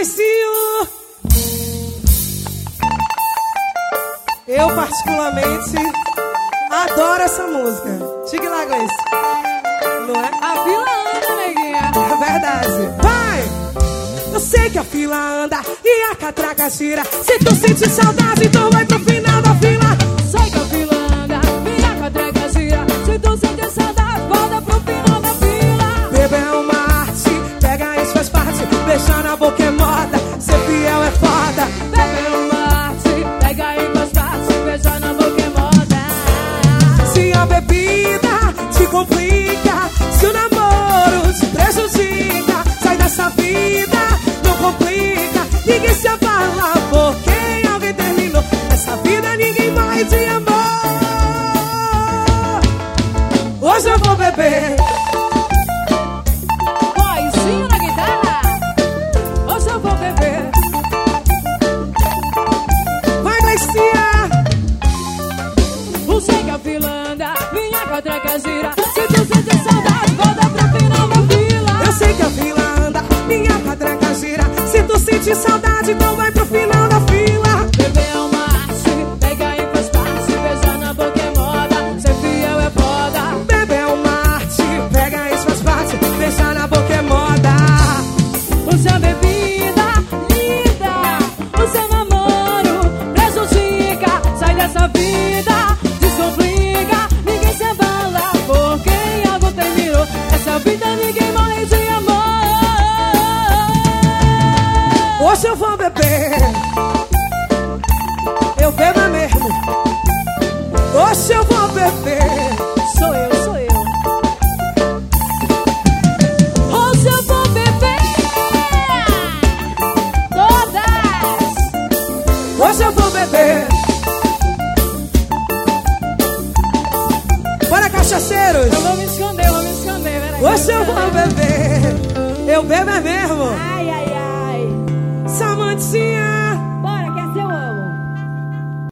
Gleicinho! Eu particularmente adoro essa música. Diga lá, Gleice. Não é? A fila anda, neguinha. É verdade. Vai! Eu sei que a fila anda e a catraca gira. Se tu sente saudade, então vai pro final da fila. Sei que a fila anda e a catraca gira. Se tu sente saudade, volta pro final da fila. Beber é uma arte, pega isso faz parte. Beijar na boca é moda, ser fiel é foda. Beber é uma arte, pega e faz parte. Beijar na boca é moda. Se a bebida te complica, se o namoro te prejudica, sai dessa vida, não complica. Ninguém se abala porque alguém terminou. Essa vida ninguém vai te amar. Hoje eu vou beber. Boizinho na guitarra. Hoje eu vou beber. Vai, Gleicinha. Eu sei que a fila anda, minha catraca gira. Se tu sente saudade, volta pro final da fila. Eu sei que a fila anda, minha catraca gira. Se tu sente saudade, então vai pro final da fila. Beber é uma arte, pega e faz parte. Beijar na boca é moda, ser fiel é foda. Beber é uma arte, pega isso faz parte. Beijar na boca é moda. O seu bebida linda, o seu namoro prejudica. Sai dessa vida, descomplica. Ninguém se abala porque algo terminou. Essa vida ninguém morre de amor. Hoje eu vou beber. Eu bebo é mesmo. Hoje eu vou beber. Sou eu, sou eu. Hoje eu vou beber todas. Hoje eu vou beber. Bora, cachaceiros. Eu vou me esconder, peraí. Hoje eu vou beber. Eu bebo é mesmo.